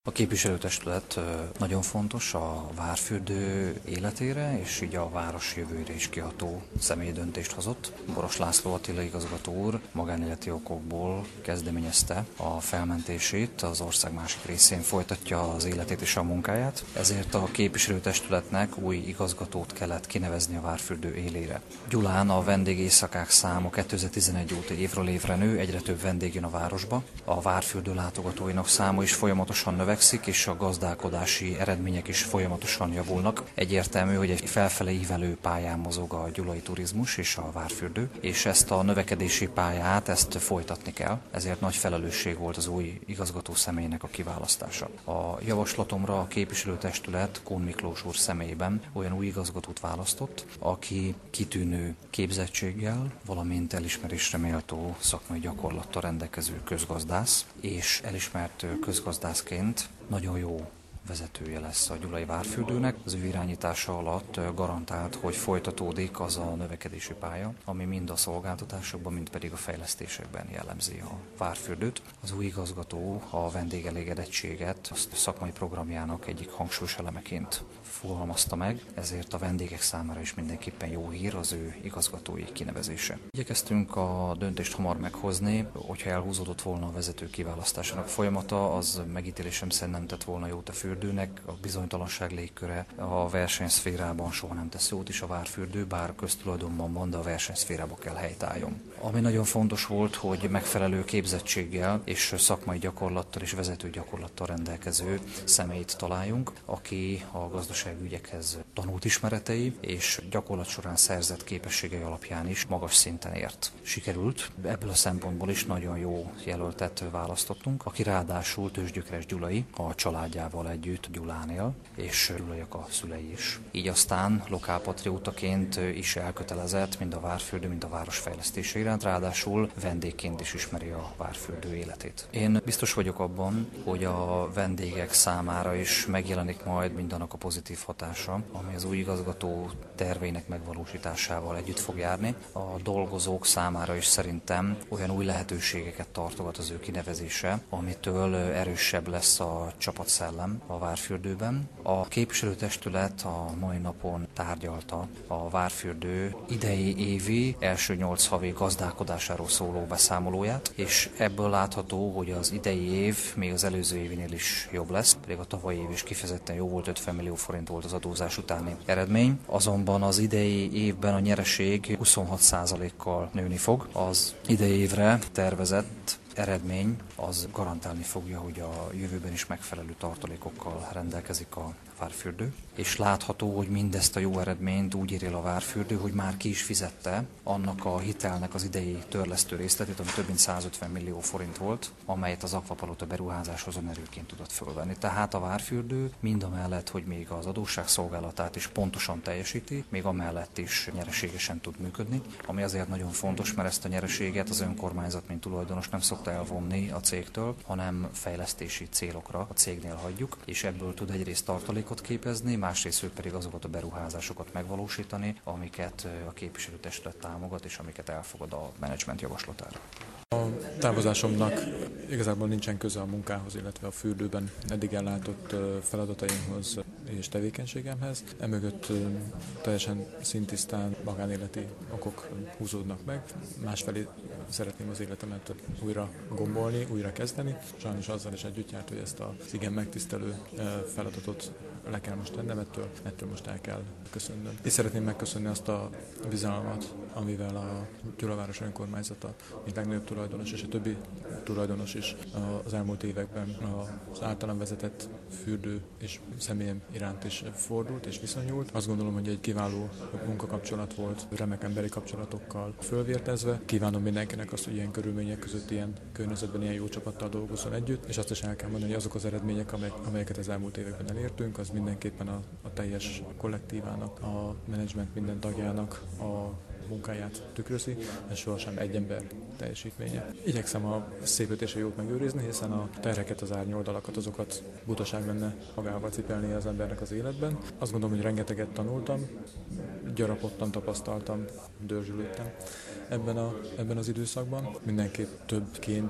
A képviselőtestület nagyon fontos a Várfürdő életére, és így a város jövőjére is kiható személyi döntést hozott. Boros László Attila igazgató úr magánéleti okokból kezdeményezte a felmentését, az ország másik részén folytatja az életét és a munkáját, ezért a képviselőtestületnek új igazgatót kellett kinevezni a Várfürdő élére. Gyulán a vendégéjszakák száma 2011 óta évről évre nő, egyre több vendég jön a városba. A Várfürdő látogatóinak száma is folyamatosan növekszik, és a gazdálkodási eredmények is folyamatosan javulnak. Egyértelmű, hogy egy felfele ívelő pályán mozog a gyulai turizmus és a Várfürdő, és ezt a növekedési pályát folytatni kell. Ezért nagy felelősség volt az új igazgató személynek a kiválasztása. A javaslatomra a képviselőtestület Kun Miklós úr személyében olyan új igazgatót választott, aki kitűnő képzettséggel, valamint elismerésre méltó szakmai gyakorlattal rendelkező közgazdász, és elismert közgazdászként nagyon jó vezetője lesz a gyulai Várfürdőnek. Az ő irányítása alatt garantált, hogy folytatódik az a növekedési pálya, ami mind a szolgáltatásokban, mind pedig a fejlesztésekben jellemzi a Várfürdőt. Az új igazgató a vendégelégedettséget a szakmai programjának egyik hangsúlyos elemeként fogalmazta meg, ezért a vendégek számára is mindenképpen jó hír az ő igazgatói kinevezése. Igyekeztünk a döntést hamar meghozni, hogyha elhúzódott volna a vezető kiválasztásának folyamata, az megítélésem szerint nem tett volna jót a fürdőnek, a bizonytalanság légköre a versenyszférában soha nem tesz jót is a Várfürdő, bár köztulajdonban van, de a versenyszférába kell helytálljon. Ami nagyon fontos volt, hogy megfelelő képzettséggel és szakmai gyakorlattal és vezető gyakorlattal rendelkező személyt találjunk, aki a gazdaságügyekhez tanult ismeretei és gyakorlat során szerzett képességei alapján is magas szinten ért. Sikerült, ebből a szempontból is nagyon jó jelöltet választottunk, aki ráadásul tőzsgyökeres gyulai, a családjával együtt Gyulán él, és gyulaiak a szülei is. Így aztán lokálpatriótaként is elkötelezett mind a Várfürdő, mind a város fejlesztése iránt, ráadásul vendégként is ismeri a Várfürdő életét. Én biztos vagyok abban, hogy a vendégek számára is megjelenik majd mindannak a pozitív hatása, ami az új igazgató terveinek megvalósításával együtt fog járni. A dolgozók számára is szerintem olyan új lehetőségeket tartogat az ő kinevezése, amitől erősebb lesz a csapatszellem a Várfürdőben. A képviselőtestület a mai napon tárgyalta a Várfürdő idei évi első 8 havi gazdálkodásáról szóló beszámolóját, és ebből látható, hogy az idei év még az előző évinél is jobb lesz, pedig a tavalyi év is kifejezetten jó volt, 50 millió forint volt az adózás utáni eredmény. Azonban az idei évben a nyereség 26%-kal nőni fog. Az idei évre tervezett eredmény az garantálni fogja, hogy a jövőben is megfelelő tartalékokkal rendelkezik a Várfürdő, és látható, hogy mindezt a jó eredményt úgy ér el a Várfürdő, hogy már ki is fizette annak a hitelnek az idei törlesztő részletét, ami több mint 150 millió forint volt, amelyet az Akvapalota beruházáshoz erőként tudott fölvenni. Tehát a Várfürdő mindamellett, hogy még az adósságszolgálatát is pontosan teljesíti, még amellett is nyereségesen tud működni, ami azért nagyon fontos, mert ezt a nyereséget az önkormányzat, mint tulajdonos nem szokta elvonni a cégtől, hanem fejlesztési célokra a cégnél hagyjuk, és ebből tud egyrészt tartalékot képezni, másrészt pedig azokat a beruházásokat megvalósítani, amiket a képviselőtestület támogat, és amiket elfogad a menedzsment javaslatára. A távozásomnak igazából nincsen köze a munkához, illetve a fürdőben eddig ellátott feladataimhoz és tevékenységemhez. Emögött teljesen szintisztán magánéleti okok húzódnak meg. Másfelé szeretném az életemet újra gombolni, újra kezdeni. Sajnos azzal is együtt járt, hogy ezt az igen megtisztelő feladatot le kell most tennem, ettől most el kell köszönnöm. És szeretném megköszönni azt a bizalmat, amivel a Gyulaváros önkormányzata, mint legnagyobb tulajdonos és a többi tulajdonos is az elmúlt években az általam vezetett fürdő és személyem iránt is fordult és viszonyult. Azt gondolom, hogy egy kiváló munkakapcsolat volt, remek emberi kapcsolatokkal fölvértezve. Kívánom mindenkinek azt, hogy ilyen körülmények között, ilyen környezetben, ilyen jó csapattal dolgozzon együtt, és azt is el kell mondani, hogy azok az eredmények, amelyeket az elmúlt években elértünk, az mindenképpen a teljes kollektívának, a menedzsment minden tagjának a munkáját tükrözi, ez sohasem egy ember teljesítménye. Igyekszem a szépet és a jót megőrizni, hiszen a terheket, az árnyoldalakat, azokat butaság lenne magával cipelni az embernek az életben. Azt gondolom, hogy rengeteget tanultam, gyarapodtam, tapasztaltam, dörzsülődtem ebben az időszakban. Mindenképp többként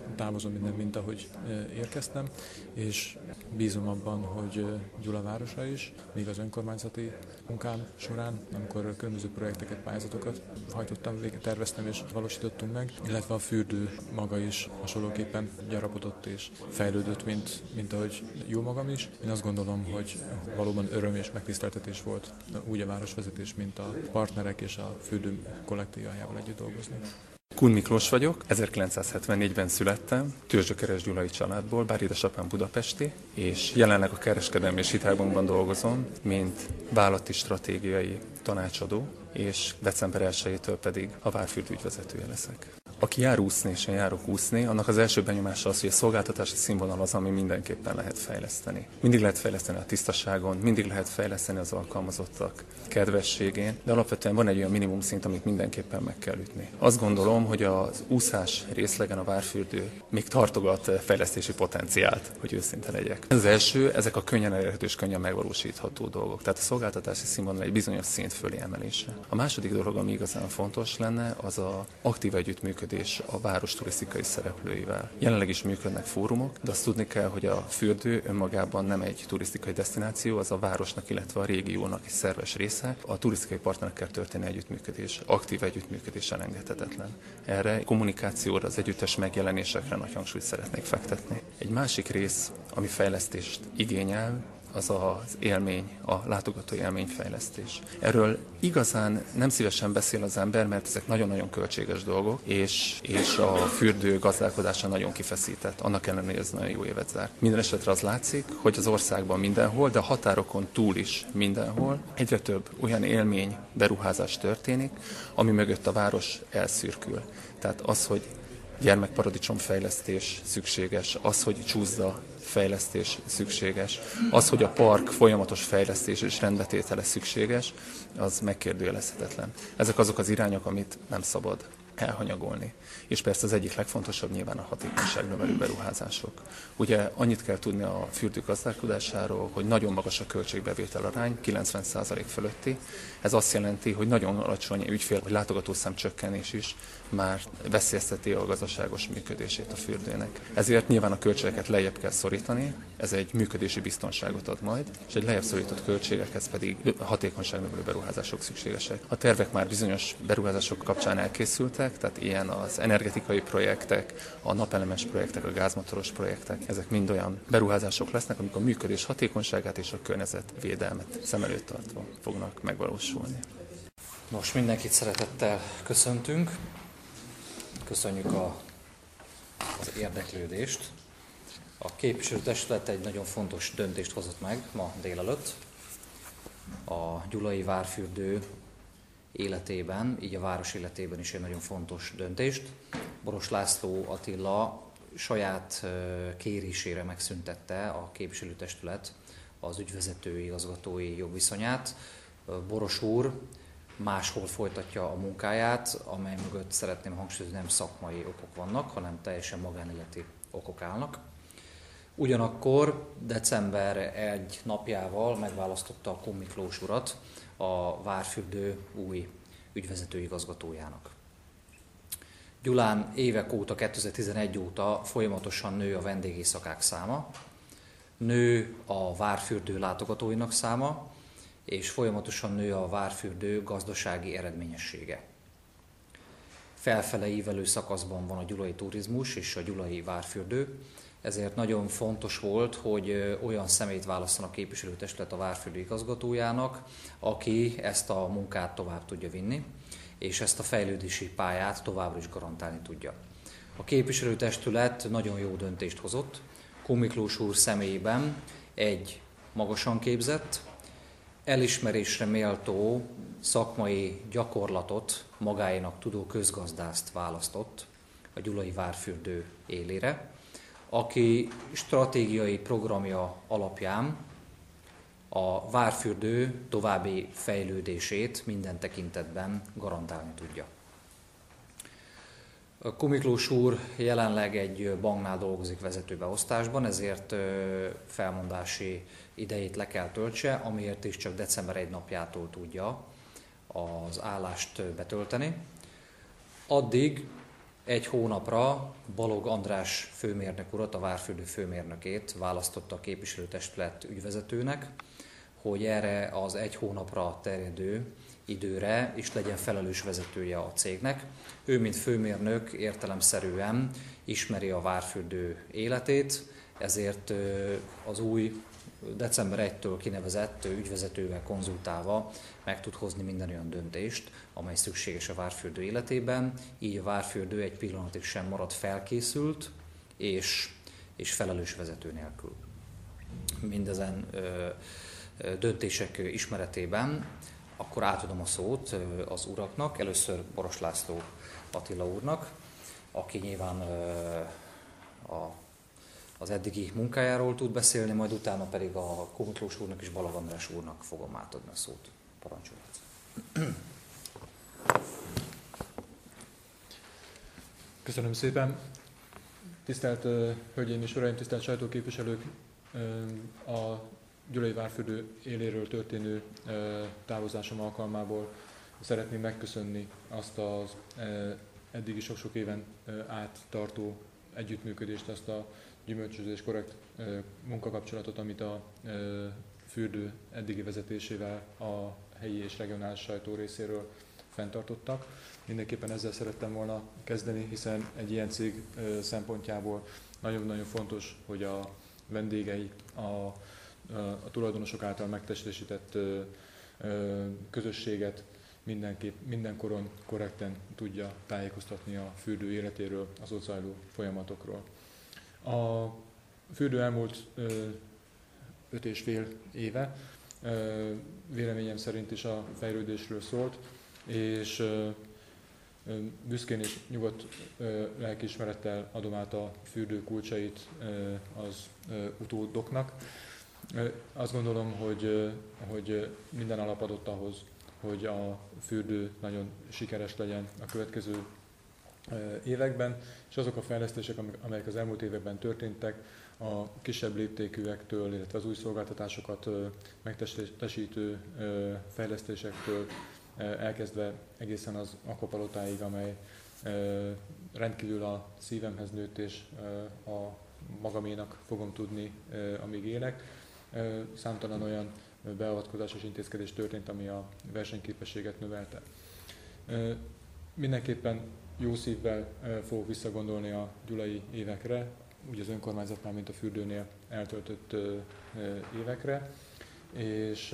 távozom innen, mint ahogy érkeztem, és bízom abban, hogy Gyula városa is, még az önkormányzati munkám során, amikor különböző projekteket, pályázatokat hajtottam, terveztem és valósítottunk meg, illetve a fürdő maga is hasonlóképpen gyarapodott és fejlődött, mint ahogy jó magam is. Én azt gondolom, hogy valóban öröm és megtiszteltetés volt úgy a városvezetés, mint a partnerek és a fürdő kollektívájával együtt dolgozni. Kun Miklós vagyok, 1974-ben születtem, Törzsökeres gyulai családból, bár édesapám budapesti, és jelenleg a kereskedelmi és hitelbankban dolgozom, mint vállalati stratégiai tanácsadó, és december 1-től pedig a Várfürdő ügyvezetője leszek. Aki jár úszni, és én járok úszni, annak az első benyomása az, hogy a szolgáltatási színvonal az, ami mindenképpen lehet fejleszteni. Mindig lehet fejleszteni a tisztaságon, mindig lehet fejleszteni az alkalmazottak kedvességén, de alapvetően van egy olyan minimum szint, amit mindenképpen meg kell ütni. Azt gondolom, hogy az úszás részlegen a Várfürdő még tartogat fejlesztési potenciált, hogy őszinte legyek. Ez az első, ezek a könnyen elérhető és könnyen megvalósítható dolgok. Tehát a szolgáltatási színvonal egy bizonyos szint fölé emelése. A második dolog, ami igazán fontos lenne, az az aktív együttműködés a város turisztikai szereplőivel. Jelenleg is működnek fórumok, de azt tudni kell, hogy a fürdő önmagában nem egy turisztikai desztináció, az a városnak, illetve a régiónak egy szerves része. A turisztikai partnerekkel történő együttműködés, aktív együttműködés elengedhetetlen. Erre kommunikációra, az együttes megjelenésekre nagy hangsúlyt szeretnék fektetni. Egy másik rész, ami fejlesztést igényel, az az élmény, a látogatói élményfejlesztés. Erről igazán nem szívesen beszél az ember, mert ezek nagyon-nagyon költséges dolgok, és a fürdő gazdálkodása nagyon kifeszített, annak ellenére, hogy ez nagyon jó évet zár. Minden esetre az látszik, hogy az országban mindenhol, de a határokon túl is mindenhol egyre több olyan élmény, beruházás történik, ami mögött a város elszürkül. Tehát az, hogy gyermekparadicsomfejlesztés szükséges, az, hogy csúszda fejlesztés szükséges, az, hogy a park folyamatos fejlesztés és rendbetétele szükséges, az megkérdőjelezhetetlen. Ezek azok az irányok, amit nem szabad elhanyagolni. És persze az egyik legfontosabb nyilván a hatékonyság növelő beruházások. Ugye annyit kell tudni a fürdő gazdálkodásáról, hogy nagyon magas a költségbevétel arány, 90% fölötti. Ez azt jelenti, hogy nagyon alacsony ügyfél vagy látogatószám csökkenés is már veszélyezteti a gazdaságos működését a fürdőnek. Ezért nyilván a költségeket lejjebb kell szorítani, ez egy működési biztonságot ad majd, és egy lejjebb szorított költségekhez pedig hatékonyságnövelő beruházások szükségesek. A tervek már bizonyos beruházások kapcsán elkészültek, tehát ilyen az energetikai projektek, a napelemes projektek, a gázmotoros projektek, ezek mind olyan beruházások lesznek, amik a működés hatékonyságát és a környezetvédelmet szem előtt tartva fognak megvalósulni. Nos, mindenkit szeretettel köszöntünk. Köszönjük az érdeklődést. A képviselőtestület egy nagyon fontos döntést hozott meg ma délelőtt. A gyulai várfürdő életében, így a város életében is egy nagyon fontos döntést. Boros László Attila saját kérésére megszüntette a képviselőtestület az ügyvezetői, igazgatói jogviszonyát. Boros úr máshol folytatja a munkáját, amely mögött szeretném hangsúlyozni, nem szakmai okok vannak, hanem teljesen magánéleti okok állnak. Ugyanakkor december 1 napjával megválasztotta a Kun Miklós urat a Várfürdő új ügyvezető igazgatójának. Gyulán évek óta, 2011 óta folyamatosan nő a vendégészakák száma, nő a Várfürdő látogatóinak száma, és folyamatosan nő a Várfürdő gazdasági eredményessége. Felfele ívelő szakaszban van a gyulai turizmus és a gyulai várfürdő, ezért nagyon fontos volt, hogy olyan személyt válasszon a képviselőtestület a Várfürdő igazgatójának, aki ezt a munkát tovább tudja vinni, és ezt a fejlődési pályát továbbra is garantálni tudja. A képviselőtestület nagyon jó döntést hozott. Kun Miklós úr személyében egy magasan képzett, elismerésre méltó szakmai gyakorlatot magáénak tudó közgazdászt választott a gyulai várfürdő élére, aki stratégiai programja alapján a várfürdő további fejlődését minden tekintetben garantálni tudja. Kun Miklós úr jelenleg egy banknál dolgozik vezetőbeosztásban, ezért felmondási idejét le kell töltse, amiért is csak december 1 napjától tudja az állást betölteni. Addig egy hónapra Balog András főmérnök urat, a várfürdő főmérnökét választotta a képviselőtestület ügyvezetőnek, hogy erre az egy hónapra terjedő időre is legyen felelős vezetője a cégnek. Ő, mint főmérnök értelemszerűen ismeri a várfürdő életét, ezért az új december 1-től kinevezett ügyvezetővel konzultálva meg tud hozni minden olyan döntést, amely szükséges a várfürdő életében. Így a várfürdő egy pillanatig sem marad felkészült és felelős vezető nélkül. Mindezen döntések ismeretében akkor átadom a szót az uraknak, először Boros László Attila úrnak, aki nyilván az eddigi munkájáról tud beszélni, majd utána pedig a Komlós úrnak és Balog András úrnak fogom átadni a szót. Parancsolhatsz. Köszönöm szépen. Tisztelt Hölgyeim és Uraim, tisztelt sajtóképviselők! A Gyulai várfürdő éléről történő távozásom alkalmából szeretném megköszönni azt az eddigi sok-sok éven át tartó együttműködést, azt a gyümölcsös és korrekt munkakapcsolatot, amit a fürdő eddigi vezetésével a helyi és regionális sajtó részéről fenntartottak. Mindenképpen ezzel szerettem volna kezdeni, hiszen egy ilyen cég szempontjából nagyon-nagyon fontos, hogy a vendégei, a tulajdonosok által megtestesített közösséget mindenkoron korrekten tudja tájékoztatni a fürdő életéről, az ott zajló folyamatokról. A fürdő elmúlt 5,5 éve véleményem szerint is a fejlődésről szólt, és büszkén és nyugodt lelkiismerettel adom át a fürdő kulcsait az utódoknak. Azt gondolom, hogy minden alap adott ahhoz, hogy a fürdő nagyon sikeres legyen a következő években, és azok a fejlesztések, amelyek az elmúlt években történtek, a kisebb léptékűektől, illetve az új szolgáltatásokat megtestesítő fejlesztésektől elkezdve egészen az akvapalotáig, amely rendkívül a szívemhez nőtt, és a magaménak fogom tudni, amíg élek. Számtalan olyan beavatkozásos intézkedés történt, ami a versenyképességet növelte. Mindenképpen jó szívvel fogok visszagondolni a gyulai évekre, úgy az önkormányzatnál, mint a fürdőnél eltöltött évekre, és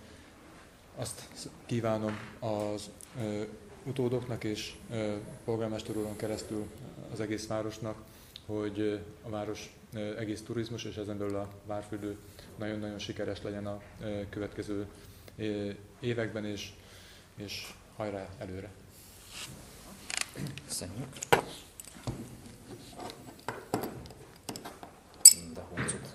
azt kívánom az utódoknak és polgármester úron keresztül az egész városnak, hogy a város egész turizmus, és ezen belül a várfürdő nagyon-nagyon sikeres legyen a következő években, és hajrá előre! Köszönjük! De honcut.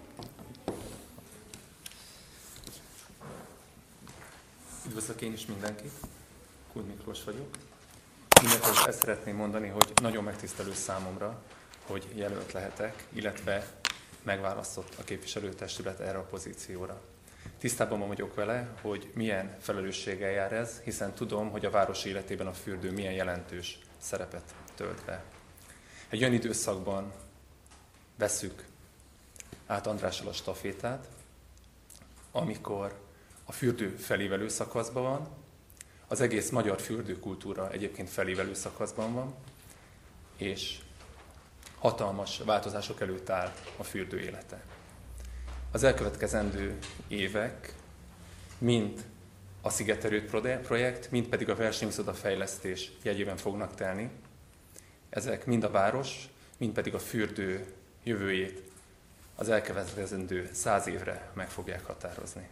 Üdvözlök én is mindenkit, Kun Miklós vagyok. Mindenkit ezt szeretném mondani, hogy nagyon megtisztelő számomra, hogy jelölt lehetek, illetve megválasztott a képviselőtestület erre a pozícióra. Tisztában vagyok vele, hogy milyen felelősséggel jár ez, hiszen tudom, hogy a város életében a fürdő milyen jelentős szerepet tölt be. Egy olyan időszakban vesszük át Andrással a stafétát, amikor a fürdő felévelő szakaszban van, az egész magyar fürdőkultúra egyébként felévelő szakaszban van, és hatalmas változások előtt áll a fürdő élete. Az elkövetkezendő évek mind a Szigeterőd projekt, mind pedig a versenyszóda fejlesztés jegyében fognak telni. Ezek mind a város, mind pedig a fürdő jövőjét az elkövetkezendő 100 évre meg fogják határozni.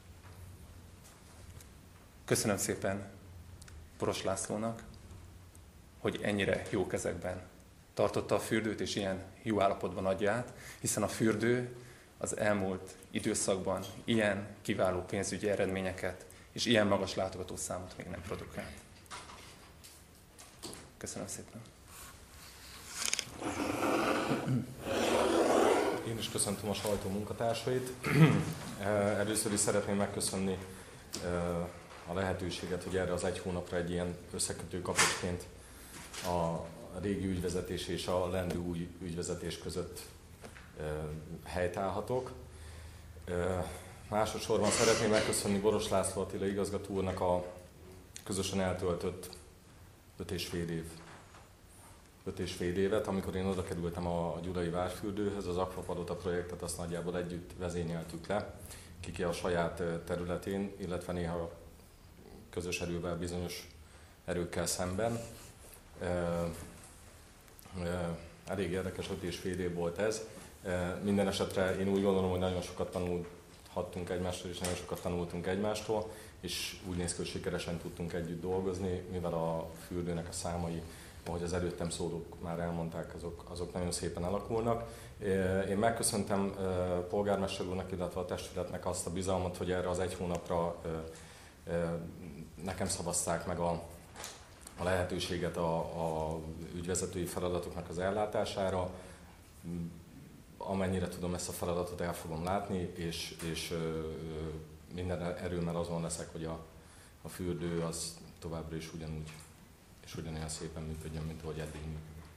Köszönöm szépen Boros Lászlónak, hogy ennyire jó kezekben tartotta a fürdőt, és ilyen jó állapotban adja át, hiszen a fürdő az elmúlt időszakban ilyen kiváló pénzügyi eredményeket és ilyen magas látogatószámot még nem produkált. Köszönöm szépen! Én is köszöntöm a sajtó munkatársait. Először is szeretném megköszönni a lehetőséget, hogy erre az egy hónapra egy ilyen összekötő kapocsként régi ügyvezetés és a lendő új ügyvezetés között helytállhatok. Másodszorban szeretném megköszönni Boros László Attila igazgató úrnak a közösen eltöltött 5,5 évet, amikor én oda kerültem a Gyulai Várfürdőhöz, az Akvapalota projektet azt nagyjából együtt vezényeltük le, kiki a saját területén, illetve néha közös erővel, bizonyos erőkkel szemben. Elég érdekes 5,5 év volt ez. Minden esetre én úgy gondolom, hogy nagyon sokat tanulhattunk egymástól, és nagyon sokat tanultunk egymástól, és úgy néz ki, hogy sikeresen tudtunk együtt dolgozni, mivel a fürdőnek a számai, ahogy az előttem szólók már elmondták, azok nagyon szépen alakulnak. Én megköszöntem polgármester úrnak, illetve a testületnek azt a bizalmat, hogy erre az egy hónapra nekem szavazták meg a lehetőséget a ügyvezetői feladatoknak az ellátására. Amennyire tudom, ezt a feladatot el fogom látni, és minden erőmmel azon leszek, hogy a fürdő az továbbra is ugyanúgy és ugyanilyen szépen működjön, mint ahogy eddig működött.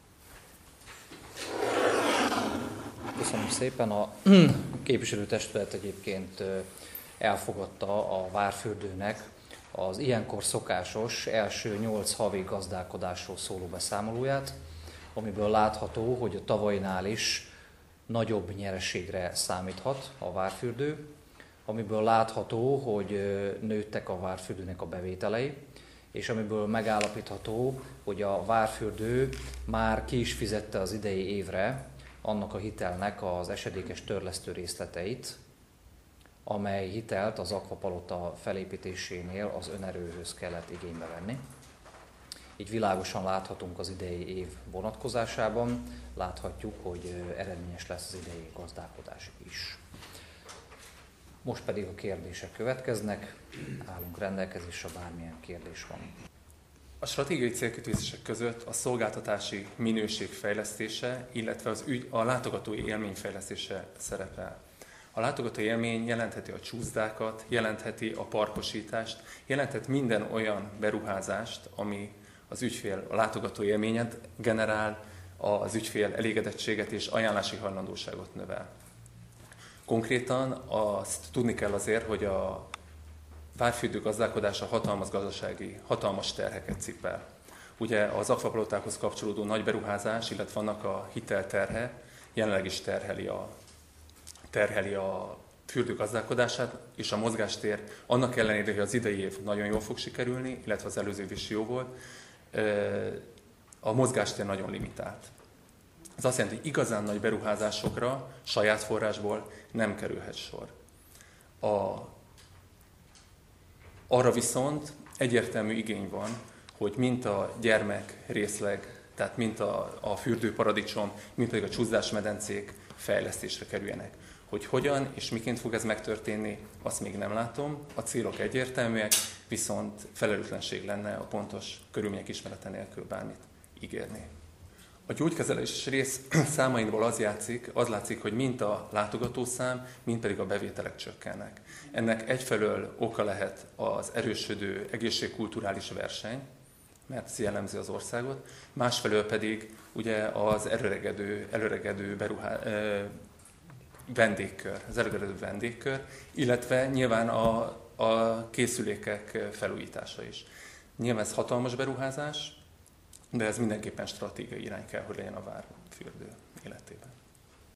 Köszönöm szépen. A képviselőtestület egyébként elfogadta a Várfürdőnek az ilyenkor szokásos első 8 havi gazdálkodásról szóló beszámolóját, amiből látható, hogy a tavainál is nagyobb nyereségre számíthat a Várfürdő, amiből látható, hogy nőttek a Várfürdőnek a bevételei, és amiből megállapítható, hogy a Várfürdő már ki is fizette az idei évre annak a hitelnek az esedékes törlesztő részleteit, amely hitelt az Akvapalota felépítésénél az önerőhöz kellett igénybe venni. Így világosan láthatunk az idei év vonatkozásában, láthatjuk, hogy eredményes lesz az idei gazdálkodás is. Most pedig a kérdések következnek, állunk rendelkezésre, bármilyen kérdés van. A stratégiai célkitűzések között a szolgáltatási minőség fejlesztése, illetve a látogatói élmény fejlesztése szerepel. A látogatói élmény jelentheti a csúszdákat, jelentheti a parkosítást, jelenthet minden olyan beruházást, ami az ügyfél, a látogatói élményet generál, az ügyfél elégedettséget és ajánlási hajlandóságot növel. Konkrétan azt tudni kell azért, hogy a várfürdő gazdálkodása hatalmas terheket cipel. Ugye az akvapalotákhoz kapcsolódó nagy beruházás, illetve annak a hitelterhe jelenleg is terheli a fürdő gazdálkodását, és a mozgástér annak ellenére, hogy az idei év nagyon jól fog sikerülni, illetve az előző év is jó volt, a mozgástér nagyon limitált. Ez azt jelenti, hogy igazán nagy beruházásokra saját forrásból nem kerülhet sor. Arra viszont egyértelmű igény van, hogy mint a gyermek részleg, tehát mint a fürdőparadicsom, mint pedig a csúszásmedencék fejlesztésre kerüljenek. Hogy hogyan és miként fog ez megtörténni, azt még nem látom. A célok egyértelműek, viszont felelőtlenség lenne a pontos körülmények ismerete nélkül bármit ígérni. A gyógykezelés rész számainból az látszik, hogy mind a látogatószám, mind pedig a bevételek csökkennek. Ennek egyfelől oka lehet az erősödő egészségkulturális verseny, mert ez jellemzi az országot, másfelől pedig ugye az előregedő vendégkör, illetve nyilván a készülékek felújítása is. Nyilván ez hatalmas beruházás, de ez mindenképpen stratégiai irány kell, hogy legyen a várfürdő életében.